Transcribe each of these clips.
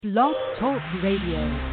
Blog Talk Radio.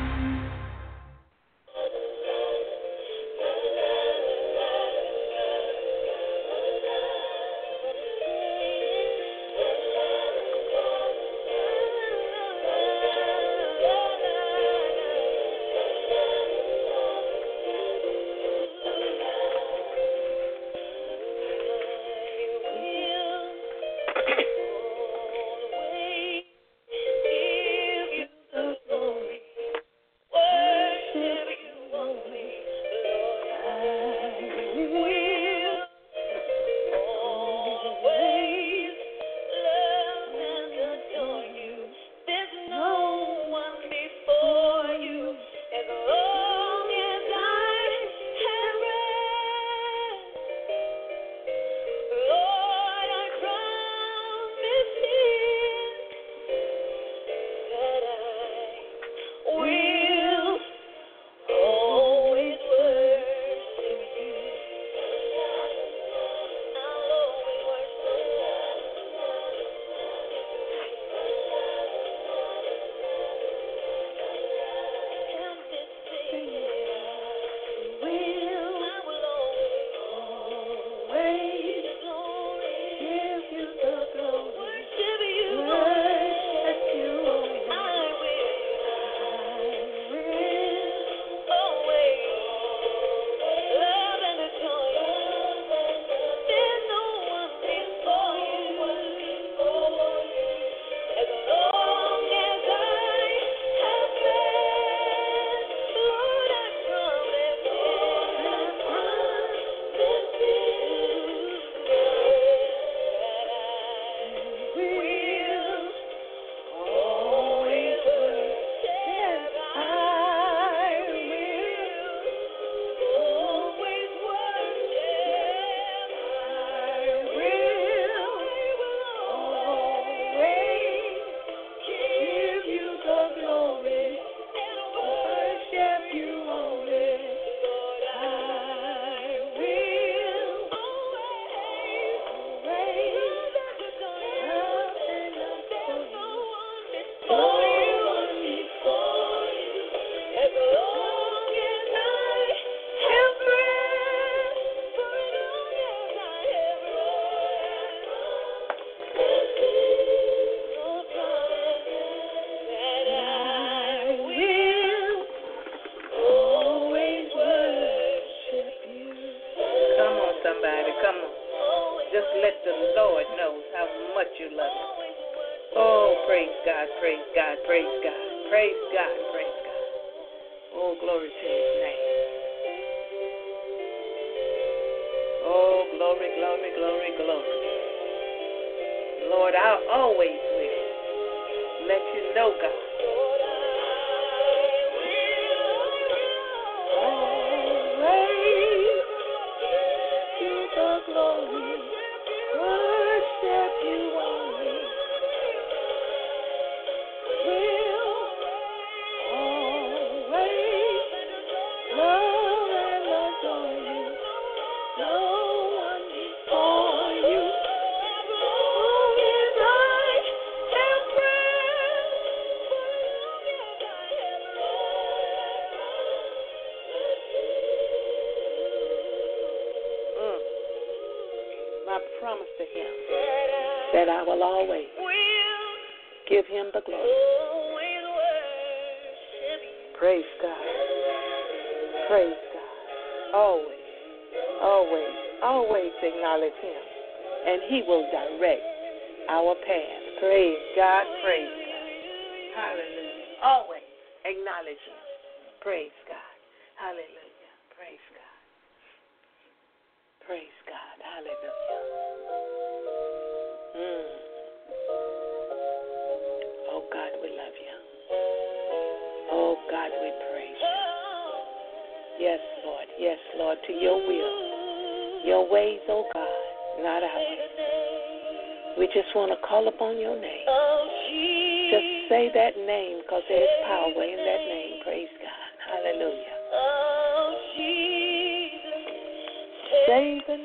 Say the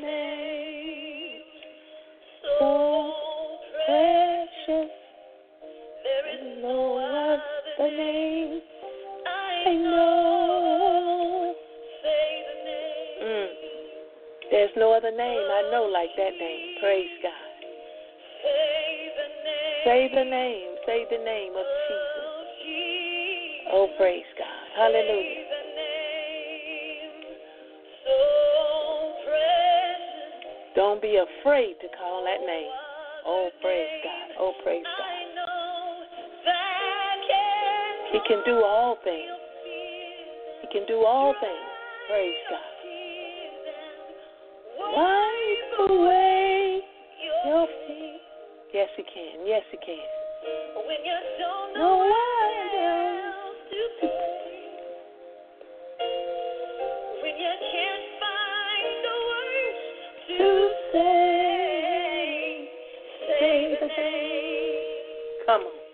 name, so precious. There is no other other name I know. Say the name. There's no other name I know like that name. Praise God. Say the name. Say the name of Jesus. Oh, praise God. Hallelujah. Don't be afraid to call that name. Oh, praise God. Oh, praise God. He can do all things. He can do all things. Praise God. Wipe away your feet. Yes, He can. Yes, He can. When you don't know what else to say, when you can't find the words to say, say the name. Come on.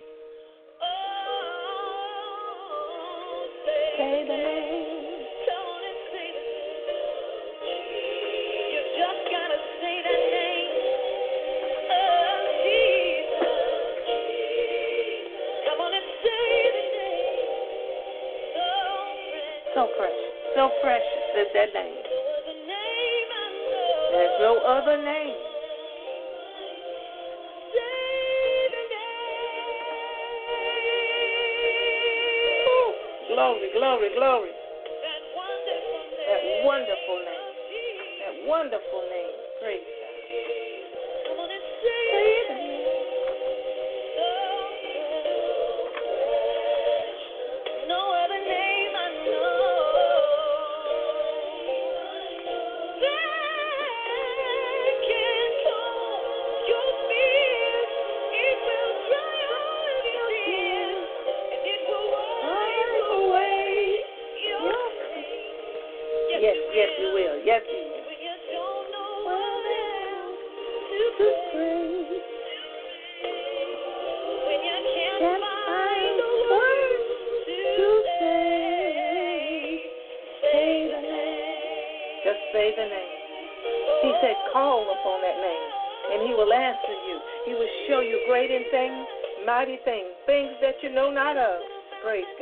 Say the name. Come on and say the name. You just gotta say that name. Oh, Jesus. Come on and say the name. So precious. So precious is that name. There's no other name. Glory, glory, glory. That wonderful name. That wonderful name. Praise God. Come on and say the name. No other name I know. That can calm your fears. It will dry all your tears. And it will wipe away your pain. Yes, you will. Yes, you will. When you don't know what else to say. When you can't find the words to say. Say the name. Just say the name. He said, call upon that name, and He will answer you. He will show you great and things, mighty things, things that you know not of. Praise God.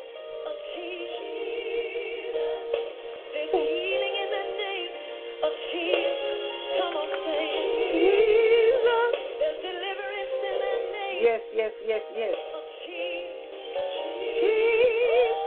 There's healing in the name of Jesus. Come on, say Jesus. There's deliverance in the name. Yes, yes, yes, yes. Of Jesus.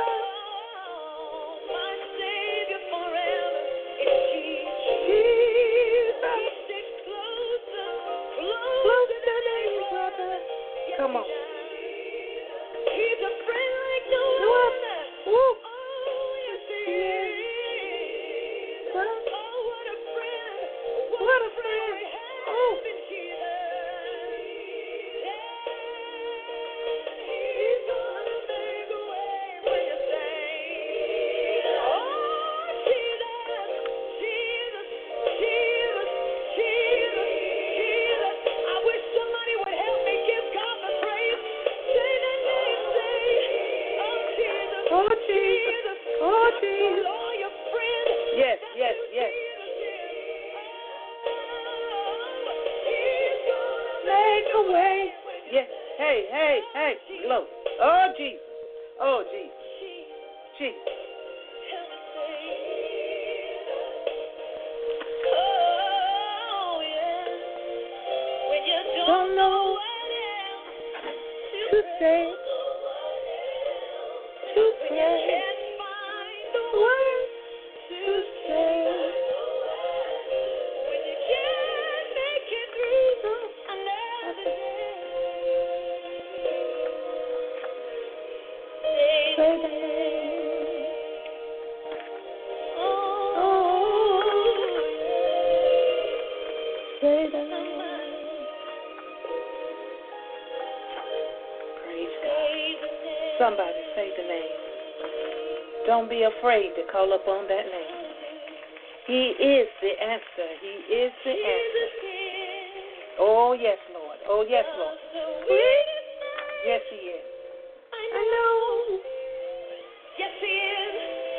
My Savior forever is Jesus. He sticks closer than a brother. Come on. He's a friend like no other. Oh, yes, He is. Oh, what a friend. What a friend we have in Jesus. He's gonna make a way when you say, oh, Jesus, Jesus, Jesus, Jesus, Jesus. I wish somebody would help me give God the praise. Say that name, say, oh, Jesus, oh, Jesus, oh, Jesus. Oh, your friend. Yes, yes, yes. He's gonna make a way. Yes, hey, hey, hey, glow. Oh, Jesus. Oh, Jesus. Jesus. Oh, yeah. When you don't know what else to say, to pray, can't find the words to say, when you can't make it through another day, say the name. Oh, say the name. Praise God. Somebody say the name. Don't be afraid to call upon that name. He is the answer. He is the answer. Oh, yes, Lord. Oh, yes, Lord. Yes, He is. I know. Yes, He is.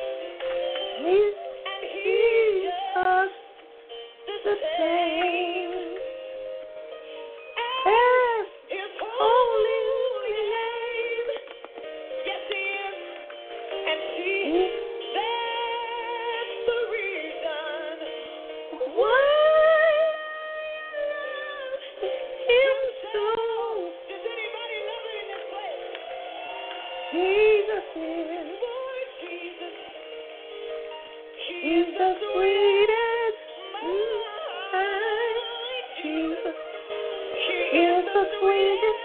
And He's just the same as His holy name. Jesus is. He's the sweetest. Jesus. He is the sweetest.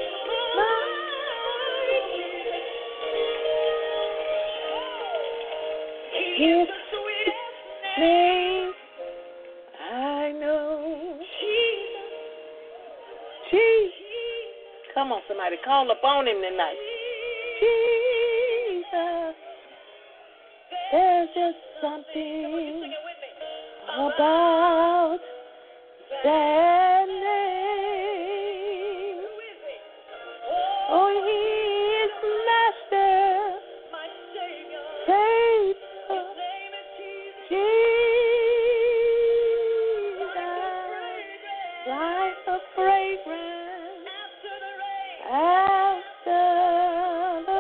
He is the sweetest name I know. Jesus. Come on, somebody, call upon him tonight. Jesus. There's just something about that name. Oh, he is Master, Savior, Jesus, like a fragrance after the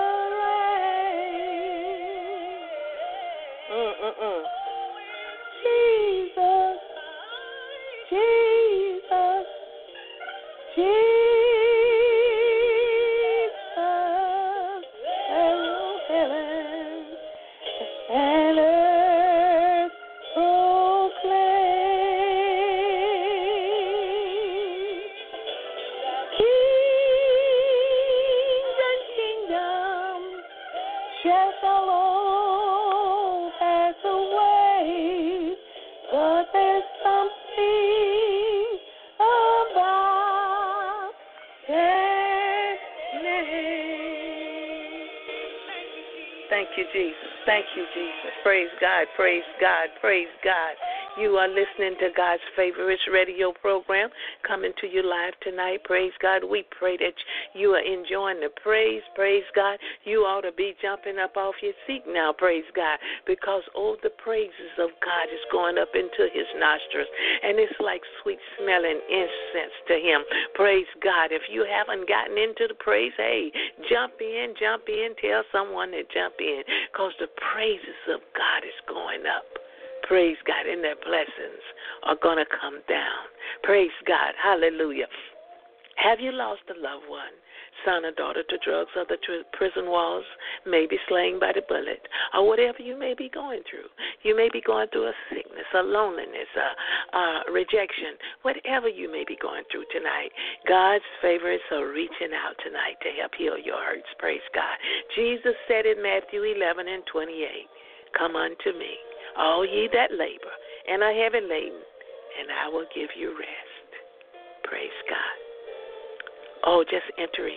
rain. Jesus, Jesus, Jesus, heaven and earth proclaim. Kings and kingdoms shall all pass away, but there's something about that name. Thank you, Jesus. Thank you, Jesus. Praise God, praise God, praise God. You are listening to God's favorite radio program coming to you live tonight. Praise God. We pray that you are enjoying the praise. Praise God. You ought to be jumping up off your seat now. Praise God. Because all the praises of God is going up into his nostrils. And it's like sweet smelling incense to him. Praise God. If you haven't gotten into the praise, hey, jump in. Tell someone to jump in. Because the praises of God is going up. Praise God, and their blessings are going to come down. Praise God. Hallelujah. Have you lost a loved one, son or daughter to drugs or the prison walls, maybe slain by the bullet, or whatever you may be going through? You may be going through a sickness, a loneliness, a rejection, whatever you may be going through tonight. God's favorites are reaching out tonight to help heal your hurts. Praise God. Jesus said in Matthew 11:28, "Come unto me, all ye that labor and are heavy laden, and I will give you rest." Praise God. Oh, just enter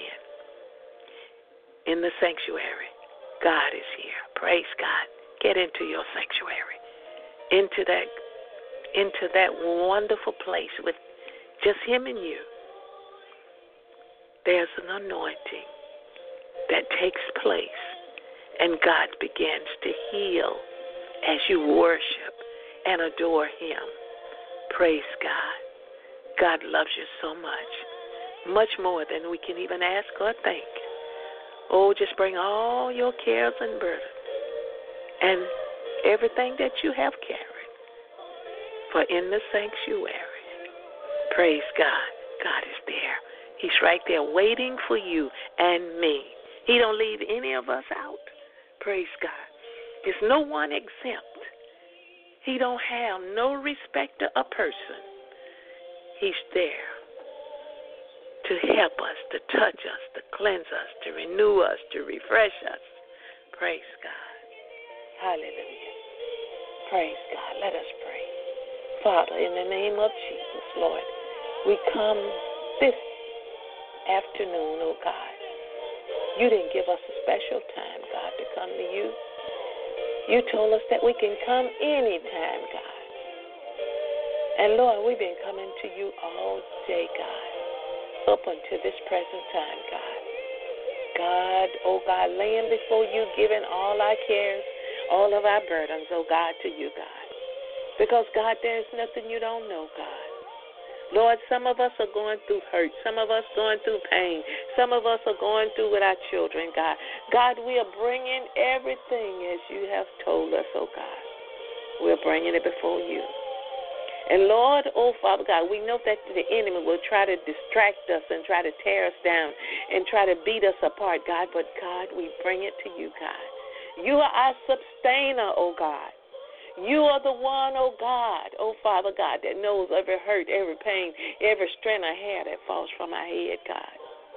in the sanctuary. God is here. Praise God. Get into your sanctuary, into that wonderful place with just him and you. There's an anointing that takes place, and God begins to heal as you worship and adore him. Praise God. God loves you so much more than we can even ask or think. Oh, just bring all your cares and burdens and everything that you have carried. For in the sanctuary, praise God, God is there. He's right there waiting for you and me. He don't leave any of us out. Praise God. There's no one exempt. He don't have no respecter of person. He's there to help us, to touch us, to cleanse us, to renew us, to refresh us. Praise God. Hallelujah. Praise God. Let us pray. Father, in the name of Jesus, Lord, we come this afternoon, oh God. You didn't give us a special time, God, to come to you. You told us that we can come anytime, God. And Lord, we've been coming to you all day, God, up until this present time, God. God, oh God, laying before you, giving all our cares, all of our burdens, oh God, to you, God. Because, God, there's nothing you don't know, God. Lord, some of us are going through hurt. Some of us going through pain. Some of us are going through with our children, God. God, we are bringing everything as you have told us, oh God. We're bringing it before you. And Lord, oh Father God, we know that the enemy will try to distract us and try to tear us down and try to beat us apart, God. But God, we bring it to you, God. You are our sustainer, oh God. You are the one, oh God, oh Father God, that knows every hurt, every pain, every strand of hair that falls from our head, God.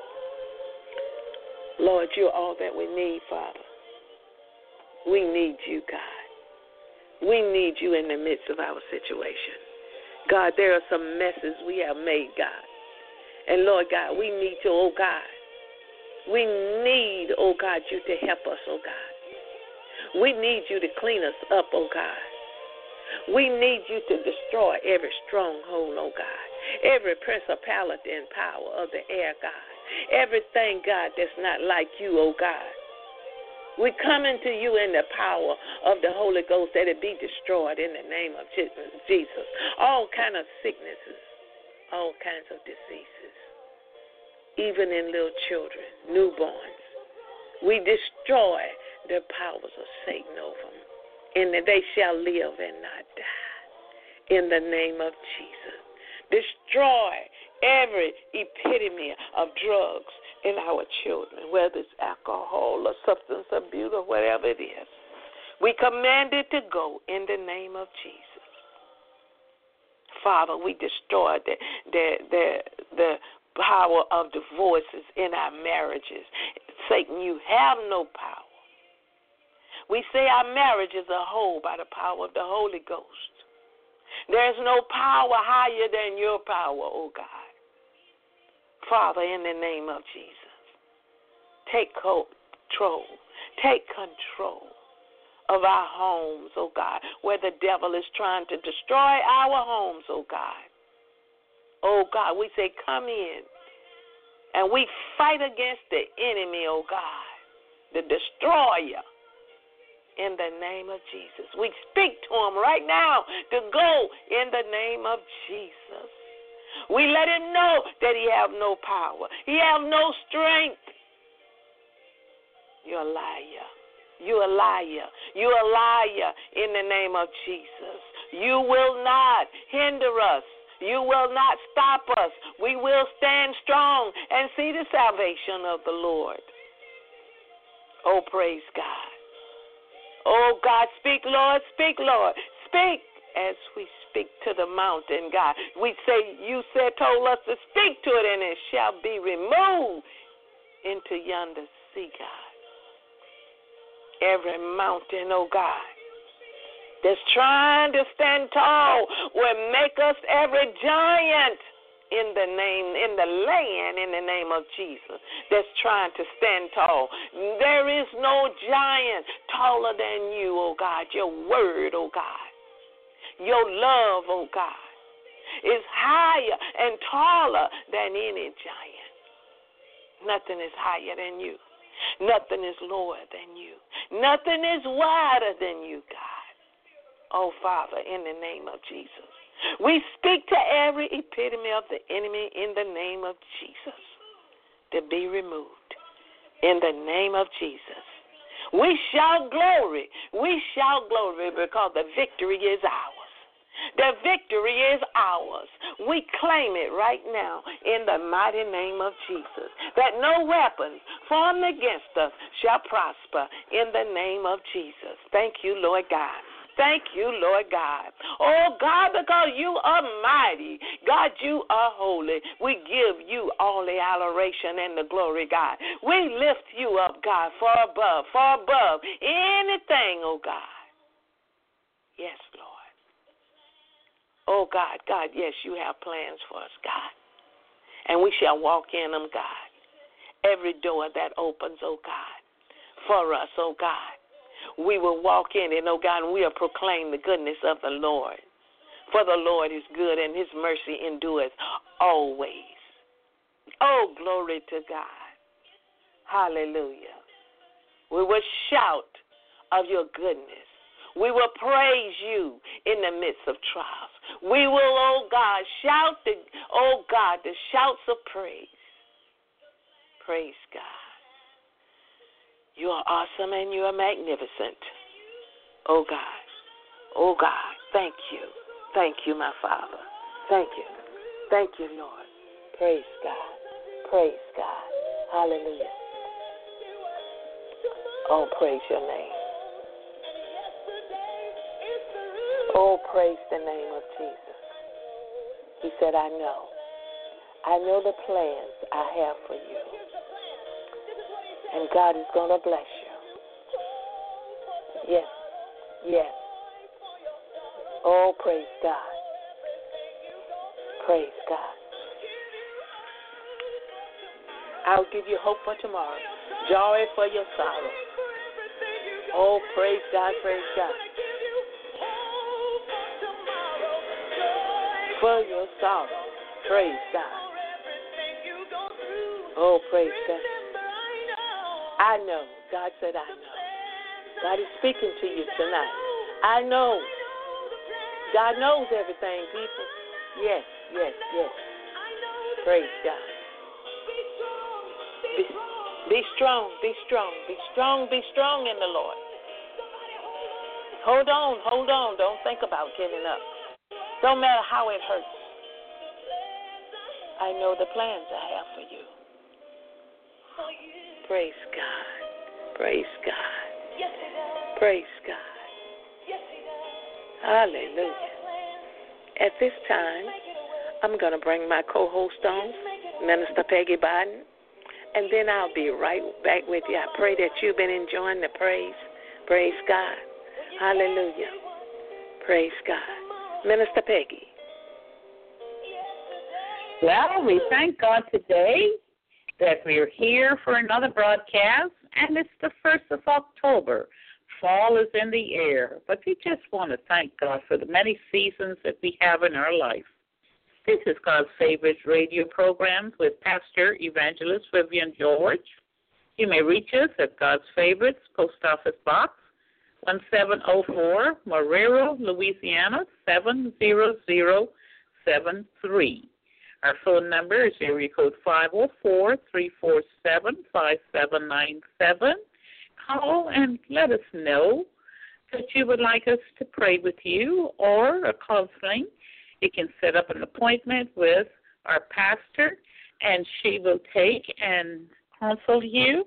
Lord, you're all that we need, Father. We need you, God. We need you in the midst of our situation. God, there are some messes we have made, God. And Lord God, we need you, oh God. We need, oh God, you to help us, oh God. We need you to clean us up, oh God. We need you to destroy every stronghold, oh God. Every principality and power of the air, God. Everything, God, that's not like you, oh God. We come into you in the power of the Holy Ghost that it be destroyed in the name of Jesus. All kind of sicknesses, all kinds of diseases, even in little children, newborns. We destroy the powers of Satan over them, and that they shall live and not die in the name of Jesus. Destroy every epitome of drugs in our children, whether it's alcohol or substance abuse or whatever it is. We command it to go in the name of Jesus. Father, we destroy the power of divorces in our marriages. Satan, you have no power. We say our marriages are whole by the power of the Holy Ghost. There's no power higher than your power, oh God. Father, in the name of Jesus, take control of our homes, oh God, where the devil is trying to destroy our homes, oh God. Oh God, we say come in, and we fight against the enemy, oh God, the destroyer. In the name of Jesus. We speak to him right now to go in the name of Jesus. We let him know that he have no power. He have no strength. You're a liar. You're a liar. You're a liar in the name of Jesus. You will not hinder us. You will not stop us. We will stand strong and see the salvation of the Lord. Oh, praise God. Oh, God, speak, Lord, speak, Lord. Speak as we speak to the mountain, God. We say, you told us to speak to it, and it shall be removed into yonder sea, God. Every mountain, oh, God, that's trying to stand tall will make us every giant in the land, in the name of Jesus, that's trying to stand tall. There is no giant taller than you, oh God. Your word, oh God. Your love, oh God, is higher and taller than any giant. Nothing is higher than you. Nothing is lower than you. Nothing is wider than you, God. Oh, Father, in the name of Jesus. We speak to every epitome of the enemy in the name of Jesus to be removed. In the name of Jesus. We shout glory. We shout glory because the victory is ours. The victory is ours. We claim it right now in the mighty name of Jesus, that no weapon formed against us shall prosper in the name of Jesus. Thank you, Lord God. Thank you, Lord God. Oh, God, because you are mighty. God, you are holy. We give you all the adoration and the glory, God. We lift you up, God, far above anything, oh, God. Yes, Lord. Oh, God, yes, you have plans for us, God. And we shall walk in them, God. Every door that opens, oh, God, for us, oh, God. We will walk in it, oh God, and we'll proclaim the goodness of the Lord. For the Lord is good, and his mercy endures always. Oh, glory to God. Hallelujah. We will shout of your goodness. We will praise you in the midst of trials. We will, oh God, shout the shouts of praise. Praise God. You are awesome and you are magnificent. Oh, God. Oh, God. Thank you. Thank you, my Father. Thank you. Thank you, Lord. Praise God. Praise God. Hallelujah. Oh, praise your name. Oh, praise the name of Jesus. He said, I know the plans I have for you. And God is going to bless you. Yes, yes. Oh, praise God. Praise God. I'll give you hope for tomorrow, joy for your sorrow. Oh, praise God, praise God. For your sorrow, praise God. Oh, praise God. I know. God said, I know. God is speaking to you tonight. I know. God knows everything, people. Yes, yes, yes. Praise God. Be strong, be strong, be strong, be strong in the Lord. Hold on. Don't think about giving up. Don't matter how it hurts. I know the plans I have for you. Praise God. Praise God. Praise God. Hallelujah. At this time, I'm going to bring my co-host on, Minister Peggy Biden, and then I'll be right back with you. I pray that you've been enjoying the praise. Praise God. Hallelujah. Praise God. Minister Peggy. Well, we thank God today that we're here for another broadcast, and it's the 1st of October. Fall is in the air, but we just want to thank God for the many seasons that we have in our life. This is God's Favorites radio program with Pastor Evangelist Vivian George. You may reach us at God's Favorites, Post Office Box 1704, Marrero, Louisiana 70073. Our phone number is area code 504-347-5797. Call and let us know that you would like us to pray with you or a counseling. You can set up an appointment with our pastor, and she will take and counsel you.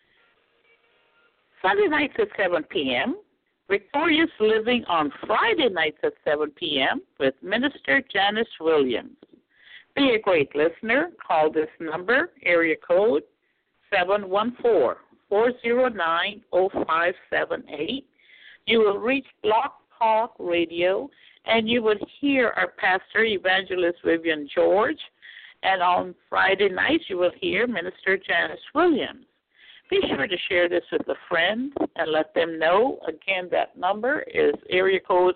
Sunday nights at 7 p.m., Victorious Living on Friday nights at 7 p.m. with Minister Janice Williams. Be a great listener. Call this number, area code 714-409-0578. You will reach Block Talk Radio, and you will hear our pastor, Evangelist Vivian George. And on Friday nights, you will hear Minister Janice Williams. Be sure to share this with a friend and let them know. Again, that number is area code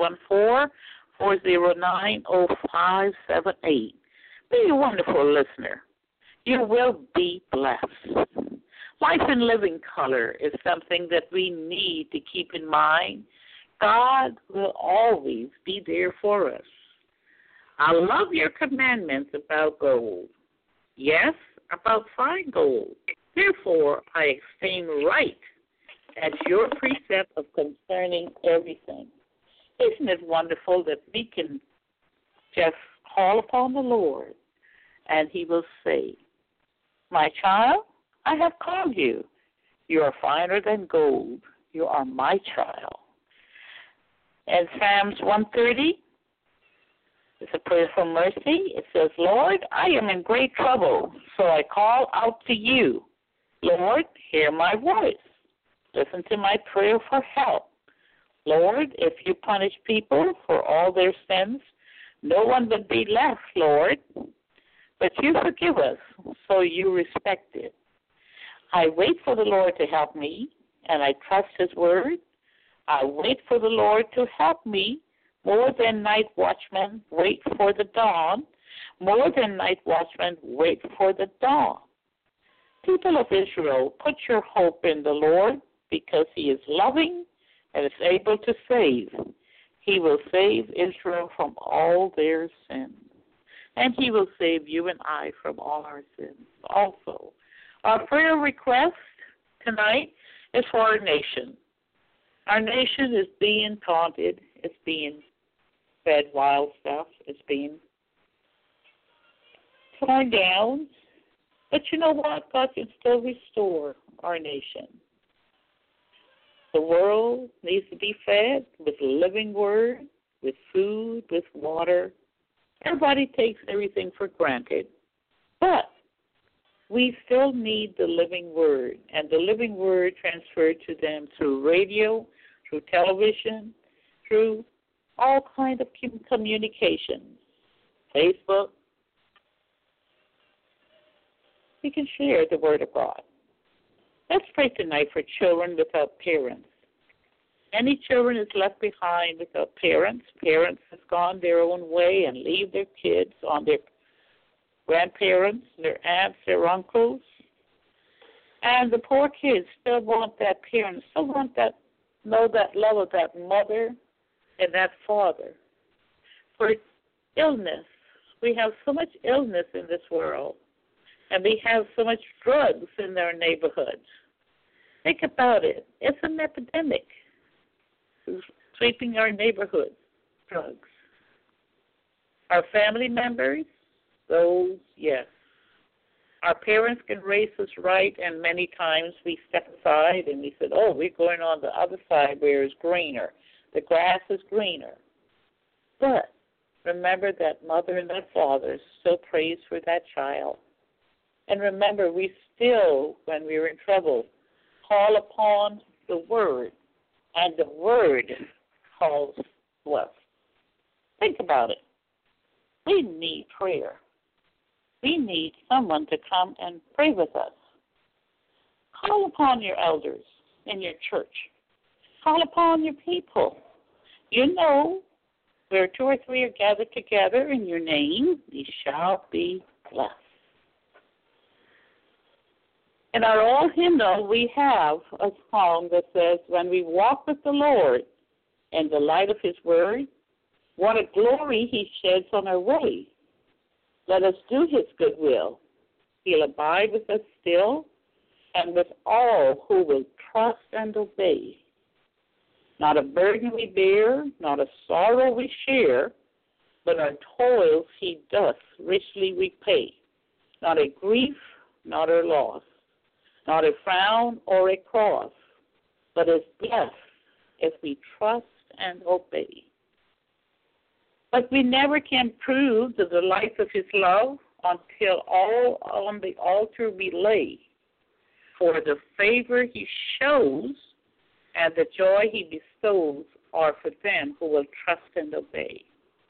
714-409-0578. Be a wonderful listener. You will be blessed. Life in living color is something that we need to keep in mind. God will always be there for us. I love your commandments about gold. Yes, about fine gold. Therefore, I esteem right as your precept of concerning everything. Isn't it wonderful that we can just call upon the Lord and he will say, my child, I have called you. You are finer than gold. You are my child. And Psalms 130, it's a prayer for mercy. It says, Lord, I am in great trouble, so I call out to you. Lord, hear my voice. Listen to my prayer for help. Lord, if you punish people for all their sins, no one would be left, Lord. But you forgive us, so you respect it. I wait for the Lord to help me, and I trust his word. I wait for the Lord to help me more than night watchmen wait for the dawn, more than night watchmen wait for the dawn. People of Israel, put your hope in the Lord because he is loving and is able to save. He will save Israel from all their sins. And he will save you and I from all our sins also. Our prayer request tonight is for our nation. Our nation is being taunted. It's being fed wild stuff. It's being torn down. But you know what? God can still restore our nation. The world needs to be fed with living word, with food, with water. Everybody takes everything for granted. But we still need the living word, and the living word transferred to them through radio, through television, through all kinds of communications, Facebook. We can share the word of God. Let's pray tonight for children without parents. Any children is left behind without parents. Parents have gone their own way and leave their kids on their grandparents, their aunts, their uncles. And the poor kids still want that parent, still want that, know that love of that mother and that father. For illness, we have so much illness in this world, and we have so much drugs in our neighborhoods. Think about it. It's an epidemic sweeping our neighborhoods, drugs. Our family members, those, yes. Our parents can raise us right, and many times we step aside and we said, oh, we're going on the other side where it's greener. The grass is greener. But remember that mother and that father still prays for that child. And remember, we still, when we're in trouble, call upon the Word, and the Word calls to us. Think about it. We need prayer. We need someone to come and pray with us. Call upon your elders in your church. Call upon your people. You know, where 2 or 3 are gathered together in your name, ye shall be blessed. In our old hymnal, we have a song that says, when we walk with the Lord in the light of his word, what a glory he sheds on our way. Let us do his good will. He'll abide with us still, and with all who will trust and obey. Not a burden we bear, not a sorrow we share, but our toils he doth richly repay. Not a grief, not a loss, not a frown or a cross, but is blessed if we trust and obey. But we never can prove the delight of his love until all on the altar we lay. For the favor he shows and the joy he bestows are for them who will trust and obey.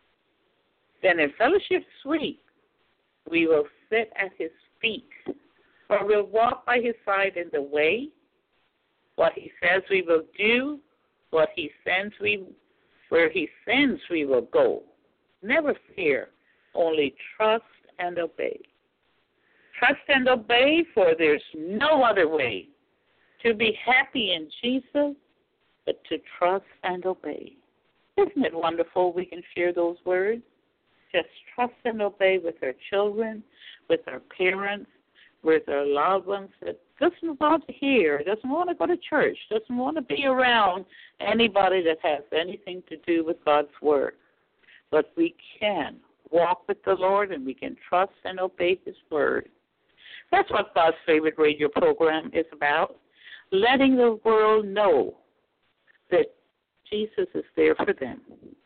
Then in fellowship sweet, we will sit at his feet, or we'll walk by his side in the way. What he says we will do, what he sends where he sends we will go. Never fear, only trust and obey. Trust and obey, for there's no other way to be happy in Jesus but to trust and obey. Isn't it wonderful we can share those words? Just trust and obey with our children, with our parents, with our loved ones that doesn't want to hear, doesn't want to go to church, doesn't want to be around anybody that has anything to do with God's word. But we can walk with the Lord and we can trust and obey his word. That's what God's favorite radio program is about, letting the world know that Jesus is there for them.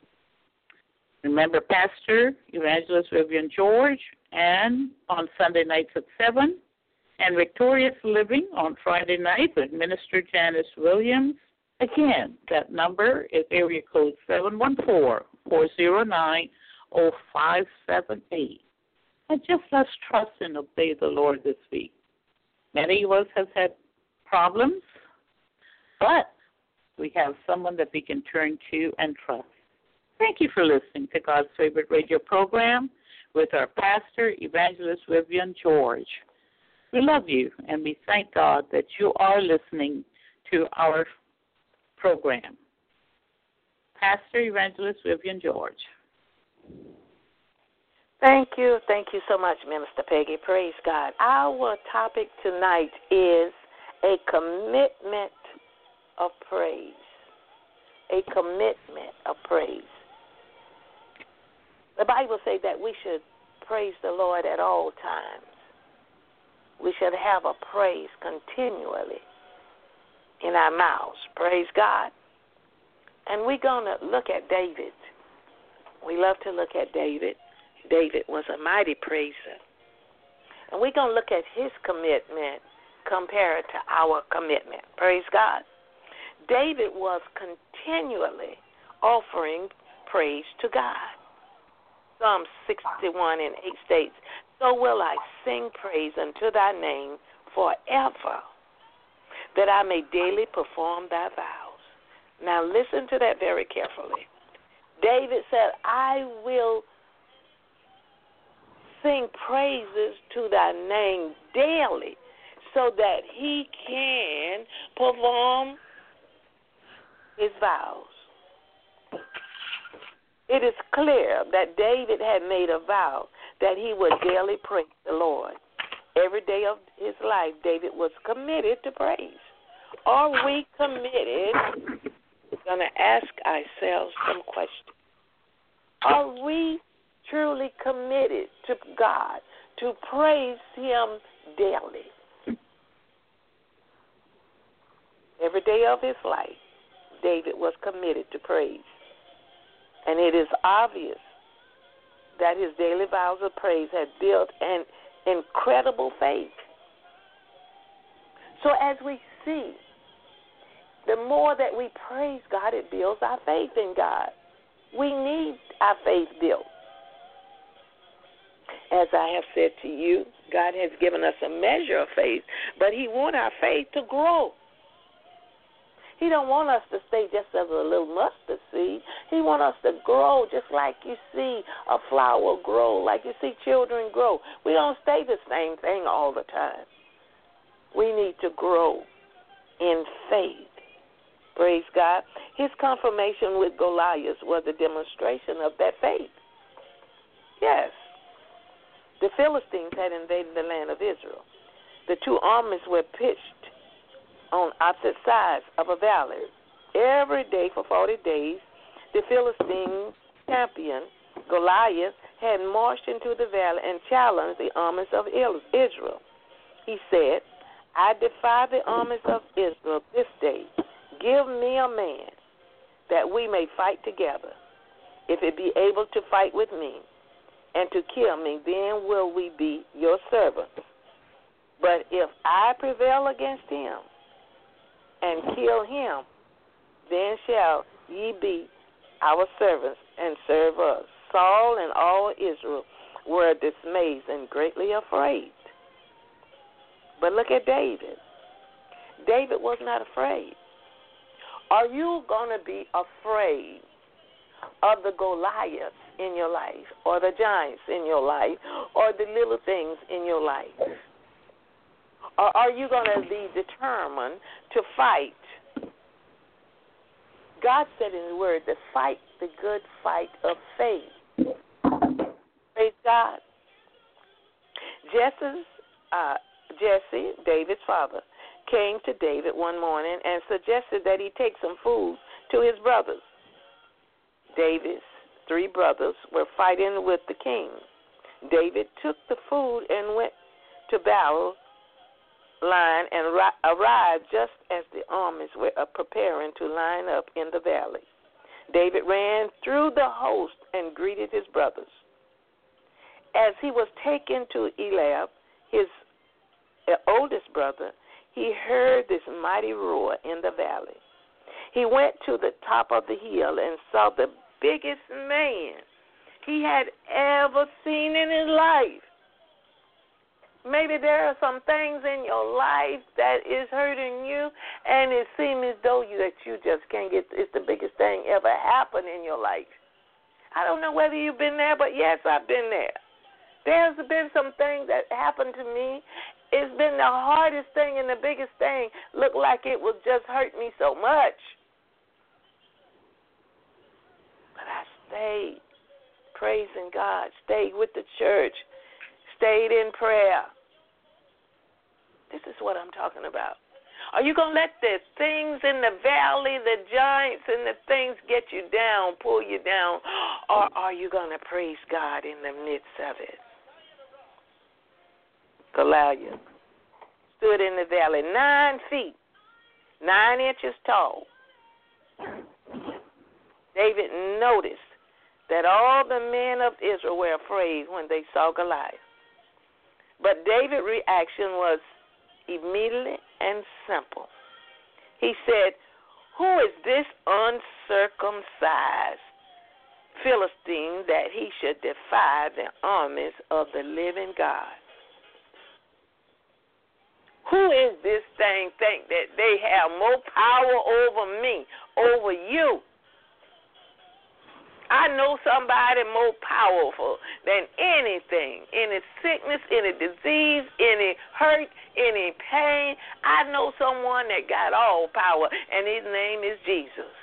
Remember Pastor Evangelist Vivian George, and on Sunday nights at 7, and Victorious Living on Friday night with Minister Janice Williams. Again, that number is area code 714-409-0578. And just let's trust and obey the Lord this week. Many of us have had problems, but we have someone that we can turn to and trust. Thank you for listening to God's favorite radio program with our pastor, Evangelist Vivian George. We love you, and we thank God that you are listening to our program. Pastor Evangelist Vivian George. Thank you so much, Minister Peggy. Praise God. Our topic tonight is a commitment of praise. A commitment of praise. The Bible says that we should praise the Lord at all times. We should have a praise continually in our mouths. Praise God. And we're going to look at David. We love to look at David. David was a mighty praiser. And we're going to look at his commitment compared to our commitment. Praise God. David was continually offering praise to God. Psalm 61 and 8 states, "So will I sing praise unto thy name forever, that I may daily perform thy vows." Now listen to that very carefully. David said, I will sing praises to thy name daily so that he can perform his vows. It is clear that David had made a vow that he would daily praise the Lord. Every day of his life, David was committed to praise. Are we committed? We're going to ask ourselves some questions. Are we truly committed to God to praise him daily? Every day of his life, David was committed to praise. And it is obvious that his daily vows of praise had built an incredible faith. So as we see, the more that we praise God, it builds our faith in God. We need our faith built. As I have said to you, God has given us a measure of faith, but he wants our faith to grow. He don't want us to stay just as a little mustard seed. He wants us to grow just like you see a flower grow, like you see children grow. We don't stay the same thing all the time. We need to grow in faith. Praise God. His confirmation with Goliath was a demonstration of that faith. Yes. The Philistines had invaded the land of Israel. The two armies were pitched on opposite sides of a valley. Every day for 40 days, the Philistine champion, Goliath, had marched into the valley and challenged the armies of Israel. He said, I defy the armies of Israel this day. Give me a man that we may fight together. If it be able to fight with me and to kill me, then will we be your servants. But if I prevail against him and kill him, then shall ye be our servants and serve us. Saul and all Israel were dismayed and greatly afraid. But look at David. David was not afraid. Are you going to be afraid of the Goliaths in your life, or the giants in your life, or the little things in your life? Or are you going to be determined to fight? God said in the Word to fight the good fight of faith. Praise God. Jesse, David's father, came to David one morning and suggested that he take some food to his brothers. David's 3 brothers were fighting with the king. David took the food and went to battle line and arrived just as the armies were preparing to line up in the valley. David ran through the host and greeted his brothers. As he was taken to Eliab, his oldest brother, he heard this mighty roar in the valley. He went to the top of the hill and saw the biggest man he had ever seen in his life. Maybe there are some things in your life that is hurting you, and it seems as though that you just can't get. It's the biggest thing ever happened in your life. I don't know whether you've been there, but yes, I've been there. There's been some things that happened to me. It's been the hardest thing and the biggest thing. Looked like it would just hurt me so much. But I stayed praising God, stayed with the church, stayed in prayer. This is what I'm talking about. Are you going to let the things in the valley, the giants and the things get you down, pull you down, or are you going to praise God in the midst of it? Goliath stood in the valley 9 feet, 9 inches tall. David noticed that all the men of Israel were afraid when they saw Goliath. But David's reaction was immediate and simple. He said, "Who is this uncircumcised Philistine that he should defy the armies of the living God? Who is this thing think that they have more power over me, over you? I know somebody more powerful than anything, any sickness, any disease, any hurt, any pain. I know someone that got all power, and his name is Jesus."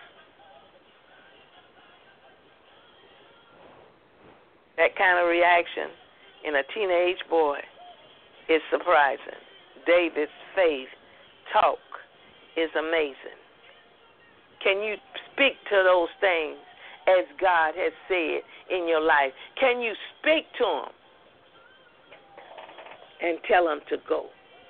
That kind of reaction in a teenage boy is surprising. David's faith talk is amazing. Can you speak to those things as God has said in your life? Can you speak to them and tell them to go?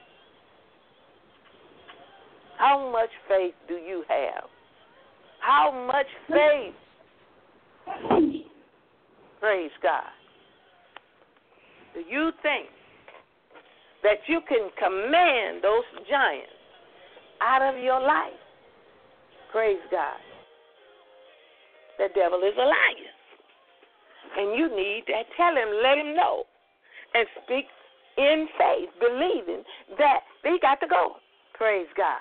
How much faith do you have? How much faith? Praise God. Do you think that you can command those giants out of your life? Praise God. The devil is a liar. And you need to tell him, let him know, and speak in faith, believing that he got to go. Praise God.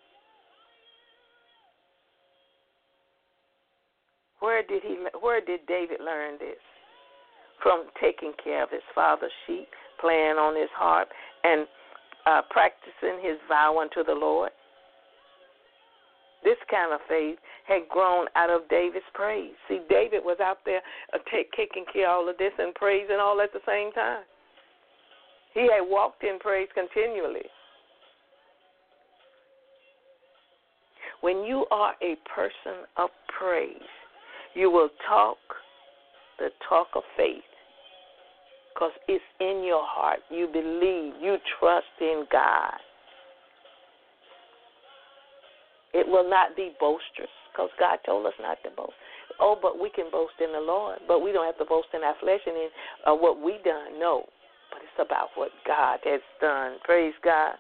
Where did David learn this? From taking care of his father's sheep, playing on his harp, and practicing his vow unto the Lord. This kind of faith had grown out of David's praise. See, David was out there taking care of all of this and praising all at the same time. He had walked in praise continually. When you are a person of praise, you will talk the talk of faith because it's in your heart. You believe. You trust in God. It will not be boisterous because God told us not to boast. Oh, but we can boast in the Lord. But we don't have to boast in our flesh and in what we done. No. But it's about what God has done. Praise God.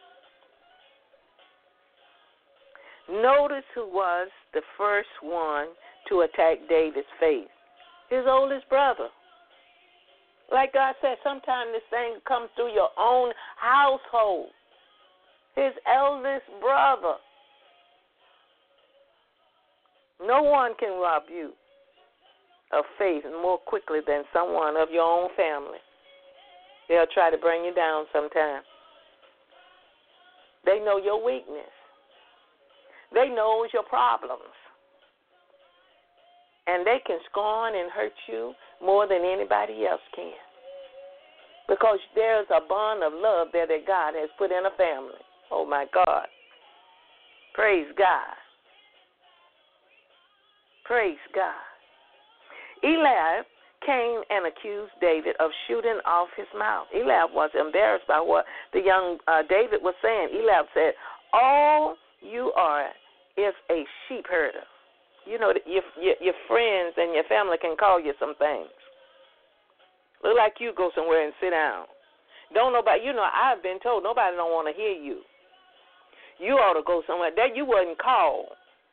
Notice who was the first one to attack David's faith. His oldest brother. Like God said, sometimes this thing comes through your own household. His eldest brother. No one can rob you of faith more quickly than someone of your own family. They'll try to bring you down sometime. They know your weakness. They know your problems. And they can scorn and hurt you more than anybody else can. Because there's a bond of love there that God has put in a family. Oh, my God. Praise God. Praise God. Eliab came and accused David of shooting off his mouth. Eliab was embarrassed by what the young David was saying. Eliab said, "All you are is a sheep herder." You know, your friends and your family can call you some things. Look like you go somewhere and sit down. Don't nobody, I've been told nobody don't want to hear you. You ought to go somewhere. That you wasn't called.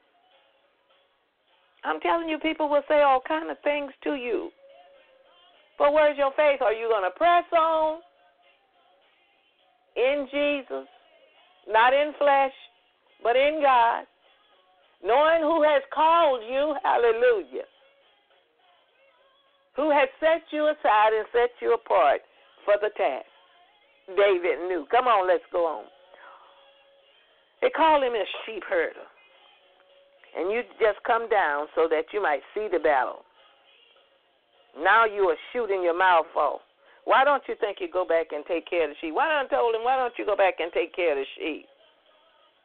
I'm telling you, people will say all kind of things to you. But where's your faith? Are you going to press on in Jesus, not in flesh, but in God, knowing who has called you, hallelujah, who has set you aside and set you apart for the task? David knew. Come on, let's go on. They call him a sheep herder. And you just come down so that you might see the battle. Now you are shooting your mouth off. Why don't you think you go back and take care of the sheep? Why don't you go back and take care of the sheep?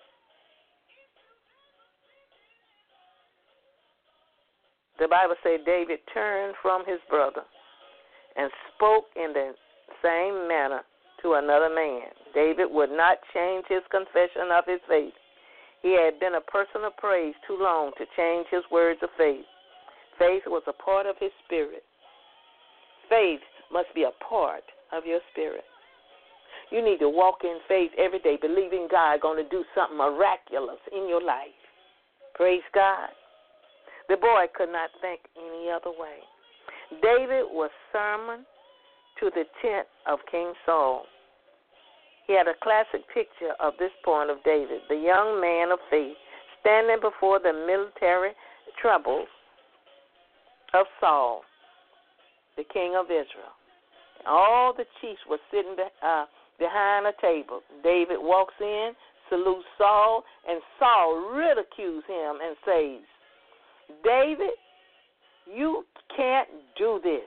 the Bible says David turned from his brother and spoke in the same manner to another man. David would not change his confession of his faith. He had been a person of praise too long to change his words of faith. Faith was a part of his spirit. Faith must be a part of your spirit. You need to walk in faith every day, believing God is going to do something miraculous in your life. Praise God. The boy could not think any other way. David was summoned to the tent of King Saul. He had a classic picture of this point of David, the young man of faith, standing before the military troubles of Saul, the king of Israel. All the chiefs were sitting behind a table. David walks in, salutes Saul, and Saul ridicules him and says, David, you can't do this.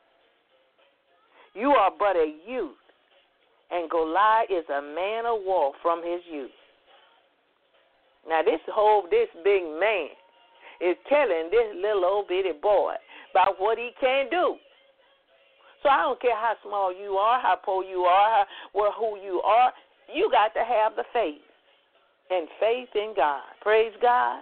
You are but a youth, and Goliath is a man of war from his youth. Now this big man is telling this little old bitty boy about what he can't do. So I don't care how small you are, how poor you are, who you are, you got to have the faith and faith in God. Praise God.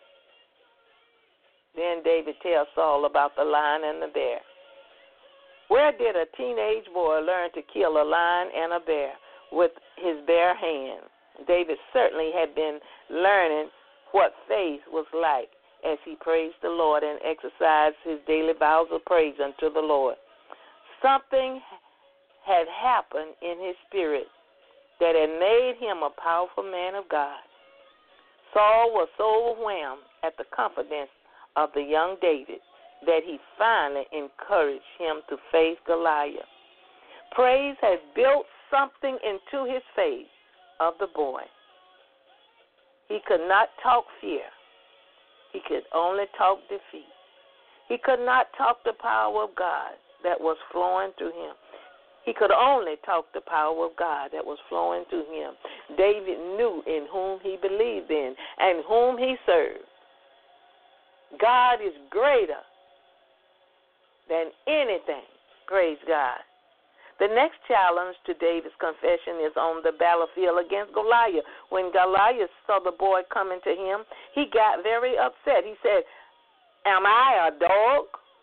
Then David tells Saul about the lion and the bear. Where did a teenage boy learn to kill a lion and a bear with his bare hand? David certainly had been learning what faith was like as he praised the Lord and exercised his daily vows of praise unto the Lord. Something had happened in his spirit that had made him a powerful man of God. Saul was so overwhelmed at the confidence of the young David that he finally encouraged him to face Goliath. Praise has built something into his faith of the boy. He could not talk fear. He could only talk defeat. He could not talk the power of God that was flowing through him. He could only talk the power of God that was flowing through him. David knew in whom he believed in and whom he served. God is greater than anything. Praise God. The next challenge to David's confession is on the battlefield against Goliath. When Goliath saw the boy coming to him, he got very upset. He said, Am I a dog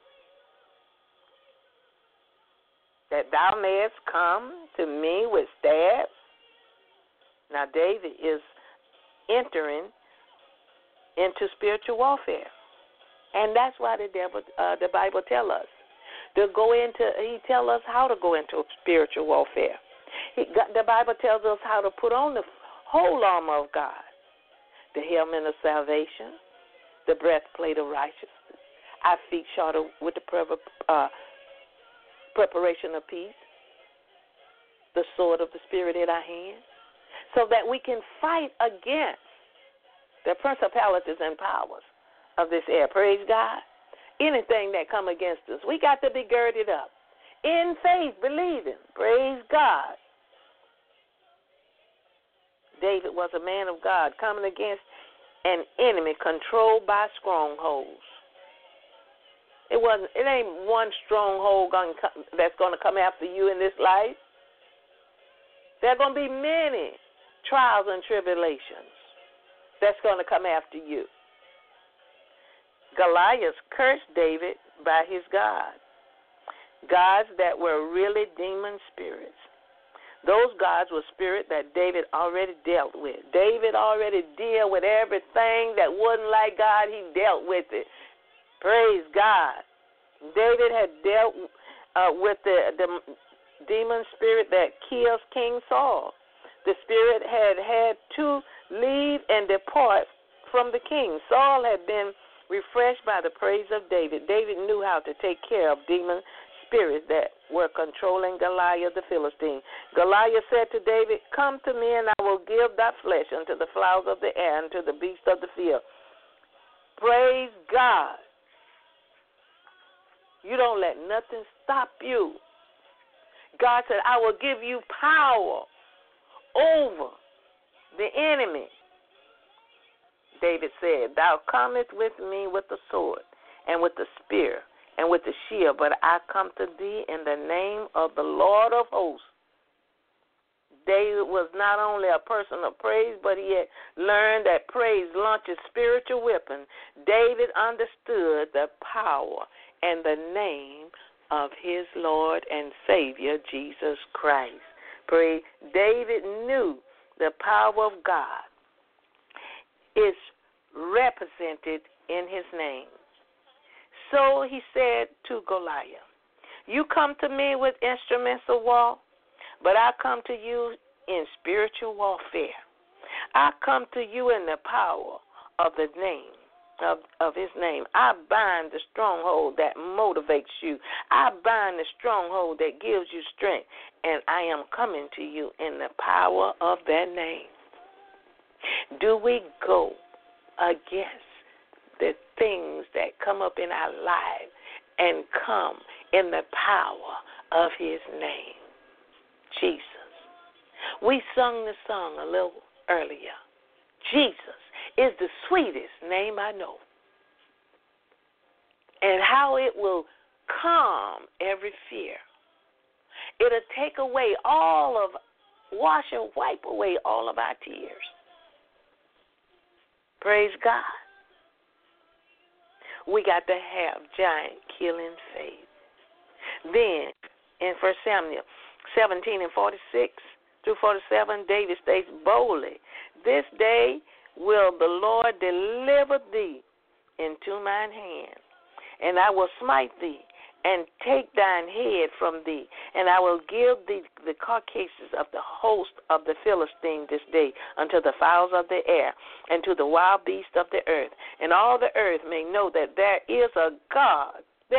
that thou mayest come to me with staves? Now David is entering into spiritual warfare. And that's why the Bible tells us he tells us how to go into spiritual warfare. The Bible tells us how to put on the whole armor of God, the helmet of salvation, the breastplate of righteousness, our feet shod with the preparation of peace, the sword of the Spirit in our hand, so that we can fight against the principalities and powers of this air. Praise God. Anything that come against us, we got to be girded up in faith, believing. Praise God. David was a man of God coming against an enemy controlled by strongholds. It ain't one stronghold that's going to come after you in this life. There are going to be many trials and tribulations that's going to come after you. Goliath cursed David by his gods that were really demon spirits. Those gods were spirits that David already dealt with. David already dealt with everything that wasn't like God. He dealt with it. Praise God. David had dealt with the demon spirit that kills King Saul. The spirit had to leave and depart from the king. Saul had been refreshed by the praise of David. David knew how to take care of demon spirits that were controlling Goliath the Philistine. Goliath said to David, Come to me, and I will give thy flesh unto the flowers of the air and to the beasts of the field. Praise God. You don't let nothing stop you. God said, I will give you power over the enemy. David said, Thou comest with me with the sword and with the spear and with the shield, but I come to thee in the name of the Lord of hosts. David was not only a person of praise, but he had learned that praise launches spiritual weapons. David understood the power and the name of his Lord and Savior, Jesus Christ. Praise. David knew the power of God is represented in his name. So he said to Goliath, you come to me with instruments of war, but I come to you in spiritual warfare. I come to you in the power of the name, of his name. I bind the stronghold that motivates you. I bind the stronghold that gives you strength, and I am coming to you in the power of that name. Do we go against the things that come up in our life and come in the power of his name, Jesus? We sung the song a little earlier. Jesus is the sweetest name I know. And how it will calm every fear. It'll take away wash and wipe away all of our tears. Praise God. We got to have giant killing faith. Then, in 1 Samuel 17 and 46 through 47, David states boldly, this day will the Lord deliver thee into mine hand, and I will smite thee and take thine head from thee, and I will give thee the carcasses of the host of the Philistines this day unto the fowls of the air and to the wild beasts of the earth, and all the earth may know that there is a God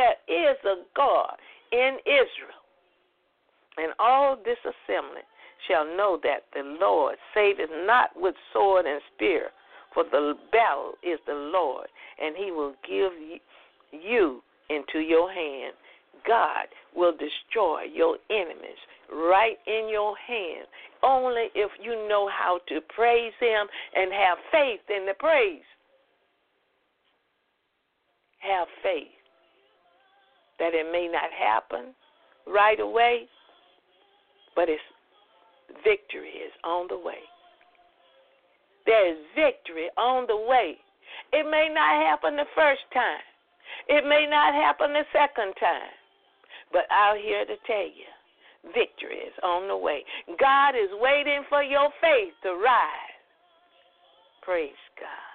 in Israel. And all this assembly shall know that the Lord saveth not with sword and spear, for the battle is the Lord, and he will give you into your hand. God will destroy your enemies right in your hand, only if you know how to praise him and have faith in the praise. Have faith that it may not happen right away, but its victory is on the way. There is victory on the way. It may not happen the first time. It may not happen the second time. But I'm here to tell you, victory is on the way. God is waiting for your faith to rise. Praise God.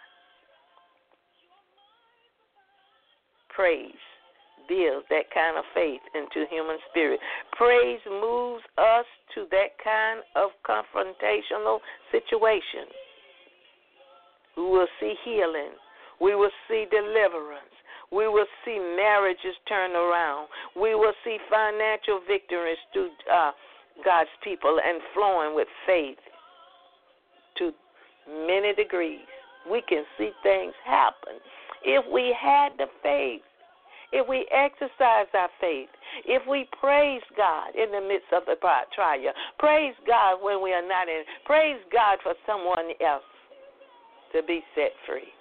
Praise builds that kind of faith into human spirit. Praise moves us to that kind of confrontational situation. We will see healing. We will see deliverance. We will see marriages turn around. We will see financial victories through God's people and flowing with faith to many degrees. We can see things happen if we had the faith, if we exercise our faith, if we praise God in the midst of the trial, praise God when we are not in, praise God for someone else to be set free.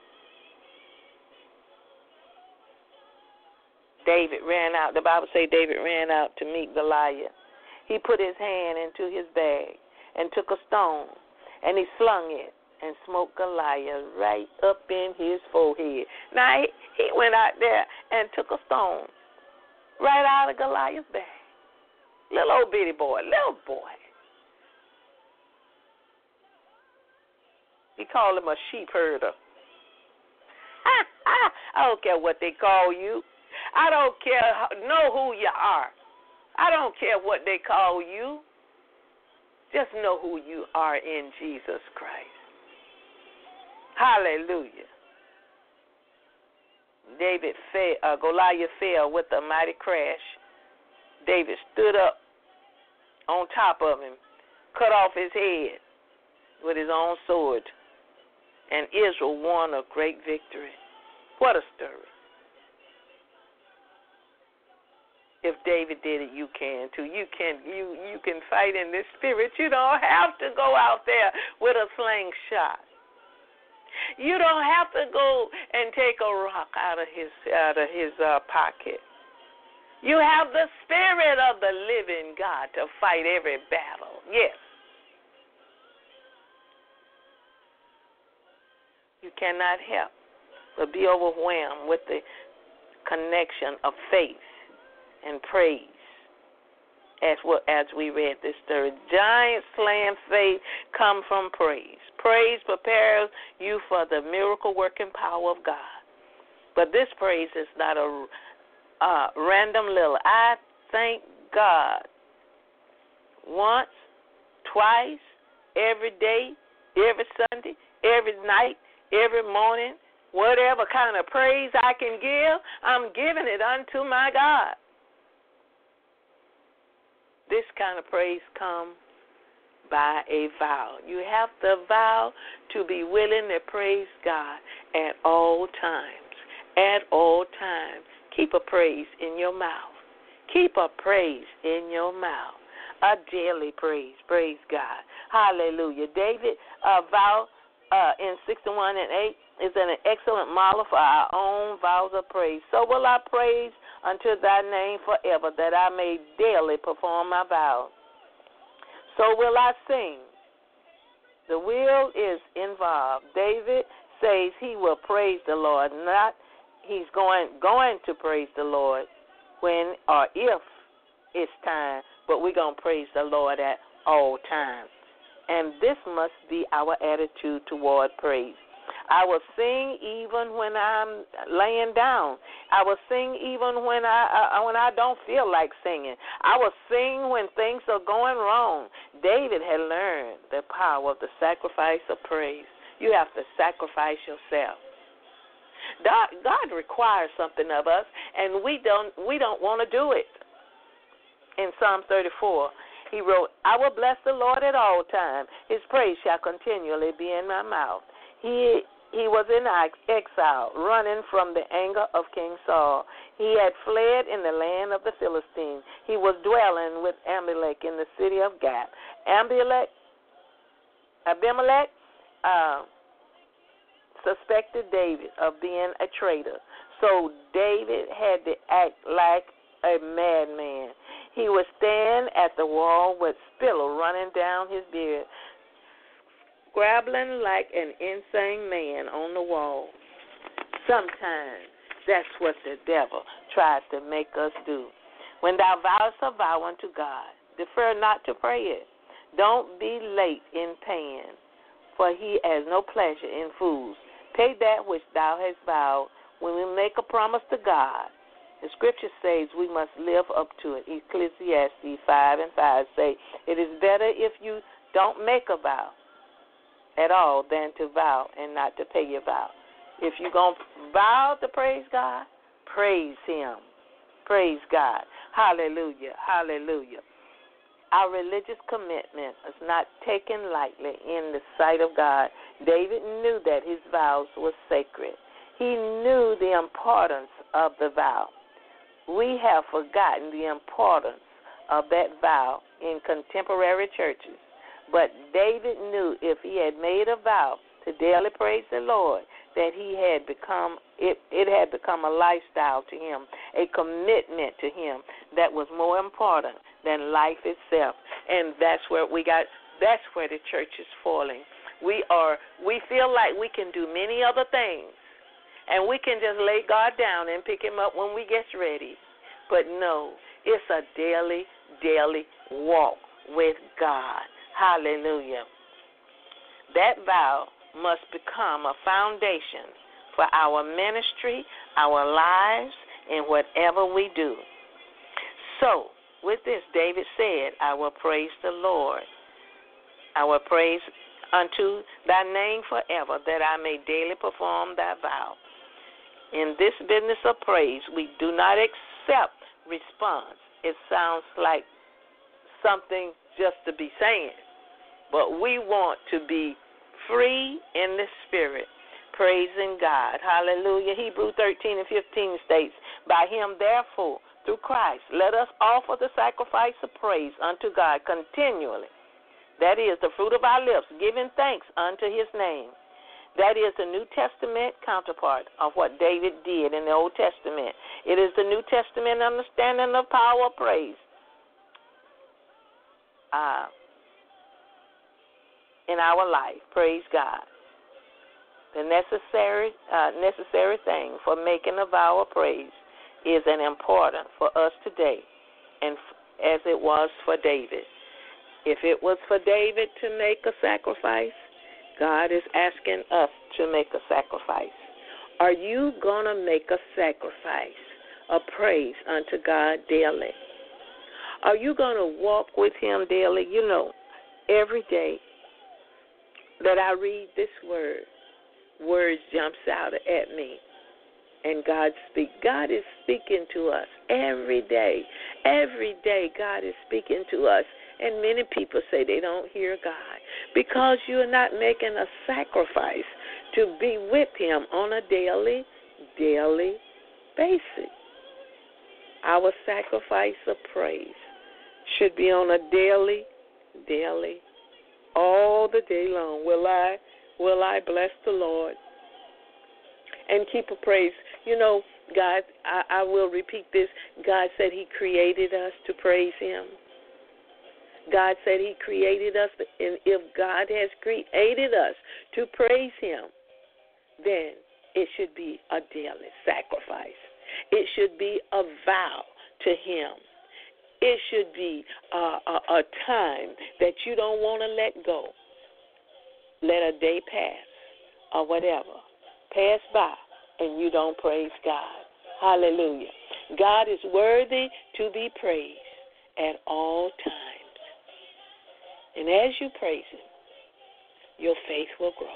David ran out. The Bible says David ran out to meet Goliath. He put his hand into his bag and took a stone, and he slung it and smote Goliath right up in his forehead. Now, he went out there and took a stone right out of Goliath's bag. Little old bitty boy, little boy. He called him a sheep herder. I don't care what they call you. I don't care, know who you are. I don't care what they call you. Just know who you are in Jesus Christ. Hallelujah. Goliath fell with a mighty crash. David stood up on top of him, cut off his head with his own sword, and Israel won a great victory. What a story. If David did it, you can too. You can fight in this spirit. You don't have to go out there with a slingshot. You don't have to go and take a rock out of his pocket. You have the Spirit of the living God to fight every battle. Yes. You cannot help but be overwhelmed with the connection of faith and praise. As we read this story, giant slaying faith come from praise. Praise prepares you for the miracle working power of God. But this praise is not a random little. I thank God once, twice, every day, every Sunday, every night, every morning. Whatever kind of praise I can give, I'm giving it unto my God. This kind of praise comes by a vow. You have to vow to be willing to praise God at all times. At all times. Keep a praise in your mouth. Keep a praise in your mouth. A daily praise. Praise God. Hallelujah. David vow in 61 and 8 is an excellent model for our own vows of praise. So will I praise unto thy name forever, that I may daily perform my vows. So will I sing. The will is involved. David says he will praise the Lord, not he's going to praise the Lord when or if it's time, but we're going to praise the Lord at all times. And this must be our attitude toward praise. I will sing even when I'm laying down. I will sing even when I don't feel like singing. I will sing when things are going wrong. David had learned the power of the sacrifice of praise. You have to sacrifice yourself. God requires something of us, and we don't want to do it. In Psalm 34, he wrote, I will bless the Lord at all times. His praise shall continually be in my mouth. He was in exile, running from the anger of King Saul. He had fled in the land of the Philistines. He was dwelling with Abimelech in the city of Gath. Abimelech suspected David of being a traitor. So David had to act like a madman. He would stand at the wall with spittle running down his beard, scrabbling like an insane man on the wall. Sometimes that's what the devil tries to make us do. When thou vowest a vow unto God, defer not to pray it. Don't be late in paying, for he has no pleasure in fools. Pay that which thou hast vowed. When we make a promise to God, the scripture says we must live up to it. Ecclesiastes 5:5 say, it is better if you don't make a vow at all than to vow and not to pay your vow. If you're going to vow to praise God, praise him. Praise God. Hallelujah. Hallelujah. Our religious commitment is not taken lightly in the sight of God. David knew that his vows were sacred. He knew the importance of the vow. We have forgotten the importance of that vow in contemporary churches. But David knew if he had made a vow to daily praise the Lord, that it had become a lifestyle to him, a commitment to him that was more important than life itself. And that's where the church is falling. We feel like we can do many other things, and we can just lay God down and pick him up when we get ready. But no, it's a daily walk with God. Hallelujah. That vow must become a foundation for our ministry, our lives, and whatever we do. So, with this, David said, I will praise the Lord. I will praise unto thy name forever, that I may daily perform thy vow. In this business of praise, we do not accept response. It sounds like something just to be saying, but we want to be free in the spirit, praising God. Hallelujah. Hebrews 13:15 states, by him, therefore, through Christ, let us offer the sacrifice of praise unto God continually. That is the fruit of our lips, giving thanks unto his name. That is the New Testament counterpart of what David did in the Old Testament. It is the New Testament understanding of power of praise. In our life, praise God. The necessary thing for making a vow of praise is an important for us today, and as it was for David. If it was for David to make a sacrifice, God is asking us to make a sacrifice. Are you going to make a sacrifice of praise unto God daily? Are you going to walk with him daily? You know, every day that I read this word, words jumps out at me, and God speaks. God is speaking to us every day. Every day God is speaking to us, and many people say they don't hear God because you're not making a sacrifice to be with him on a daily basis. Our sacrifice of praise should be on a daily, all the day long. Will I bless the Lord and keep a praise? You know, God, I will repeat this. God said he created us to praise him. God said he created us, and if God has created us to praise him, then it should be a daily sacrifice. It should be a vow to him. It should be a time that you don't want to let go. Let a day pass or whatever pass by and you don't praise God. Hallelujah. God is worthy to be praised at all times. And as you praise him, your faith will grow.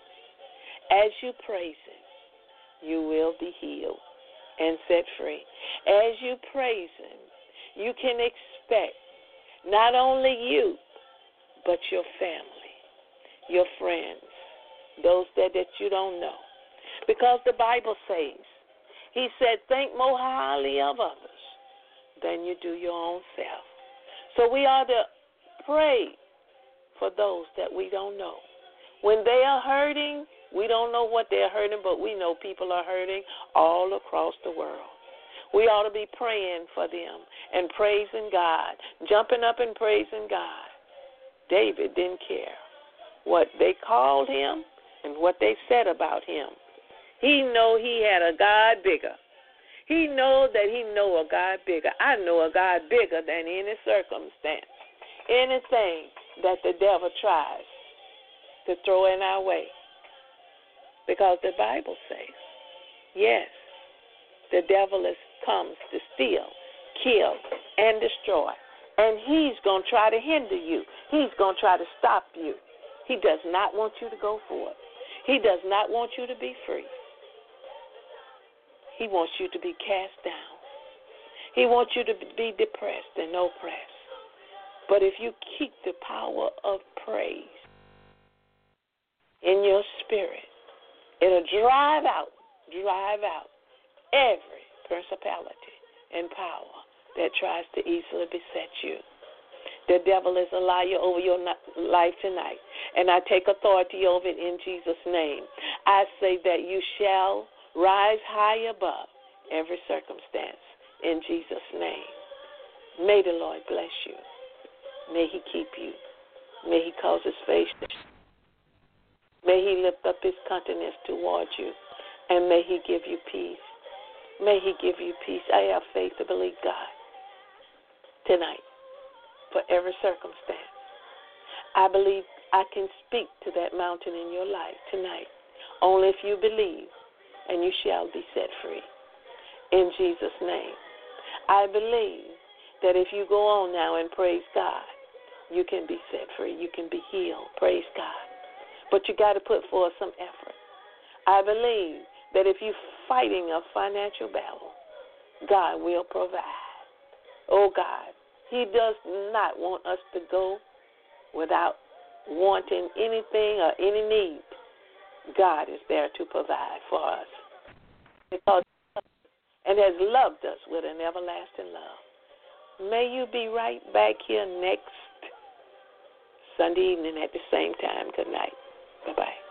As you praise him, you will be healed and set free. As you praise him, you can expect not only you, but your family, your friends, those that you don't know. Because the Bible says, he said, think more highly of others than you do your own self. So we ought to pray for those that we don't know. When they are hurting, we don't know what they're hurting, but we know people are hurting all across the world. We ought to be praying for them and praising God, jumping up and praising God. David didn't care what they called him and what they said about him. He know he had a God bigger. He know that he know a God bigger. I know a God bigger than any circumstance, anything that the devil tries to throw in our way. Because the Bible says, yes, the devil comes to steal, kill, and destroy. And he's going to try to hinder you. He's going to try to stop you. He does not want you to go forward. He does not want you to be free. He wants you to be cast down. He wants you to be depressed and oppressed. But if you keep the power of praise in your spirit, it'll drive out every principality and power that tries to easily beset you. The devil is a liar over your life tonight, and I take authority over it in Jesus' name. I say that you shall rise high above every circumstance in Jesus' name. May the Lord bless you. May he keep you. May he cause his face to shine. May he lift up his countenance towards you, and may he give you peace. May he give you peace. I have faith to believe God tonight for every circumstance. I believe I can speak to that mountain in your life tonight. Only if you believe, and you shall be set free. In Jesus' name. I believe that if you go on now and praise God, you can be set free. You can be healed. Praise God. But you got to put forth some effort. I believe that if you're fighting a financial battle, God will provide. Oh, God, he does not want us to go without wanting anything or any need. God is there to provide for us because and has loved us with an everlasting love. May you be right back here next Sunday evening at the same time. Good night. Bye-bye.